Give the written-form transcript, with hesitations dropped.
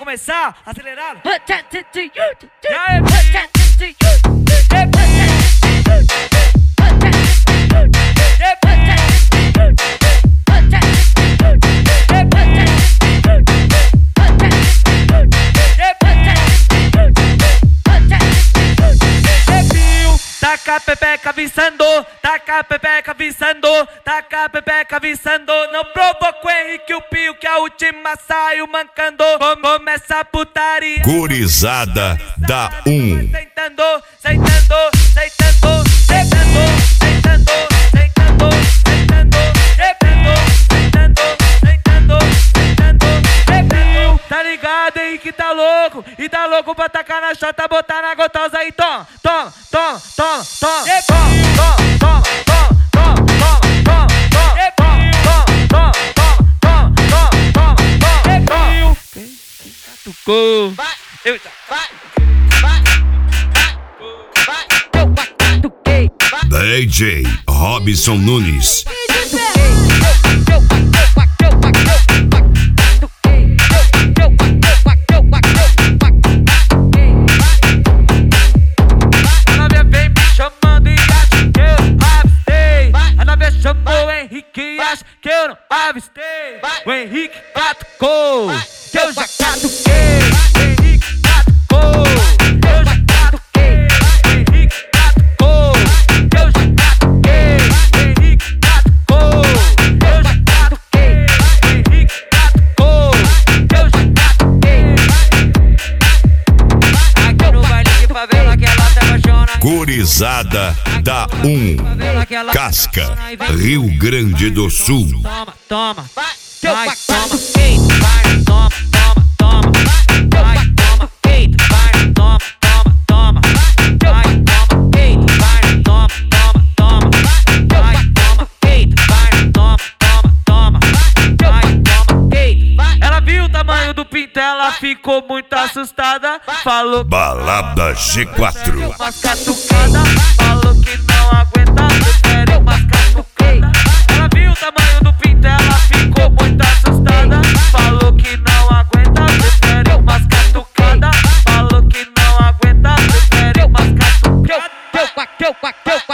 começar, acelerado. E taca a pepeca visando, taca a pepeca visando, taca a pepeca visando. Não provoca o Henrique o Pio, que a última saiu mancando. Começa a putaria. Gurizada da 1. Sentando, sentando, sentando, sentando, sentando, sentando, sentando, sentando, sentando, sentando, sentando. Tá ligado, Henrique tá louco. E tá louco pra tacar na chota, botar na gotosa e toma, toma, toma, toma, toma, toma, toma, toma, toma. Catucou. Eu já DJ Robson Nunes. A novia vem me chamando e acha que eu não avistei. A novia chamou o Henrique e acha que eu não avistei. O Henrique catucou, que eu já catuquei. Henrique catucou, eu já catuquei. Henrique catucou, eu já catuquei. Henrique catucou, eu já catuquei. Henrique catucou, eu já catuquei. Aqui no baile de favela que ela se apaixona. Gurizada da 1. Casca, Rio Grande do Sul. Toma, toma, vai, toma, feito, vai, toma, toma, toma, vai, toma, feito, vai, toma, toma, toma, vai, toma, feito, vai, toma, toma, toma, vai, toma, feito, vai, toma, toma, toma, vai, toma, feito. Ela viu o tamanho do pinto, ela ficou muito assustada, falou Balada G4. umas catucadas, falou que não aguenta, prefere umas catucadas. Ela viu o tamanho do pinto, ela ficou muito assustada, falou que não aguenta, prefere umas catucadas. Falou que não aguenta, prefere umas catucadas.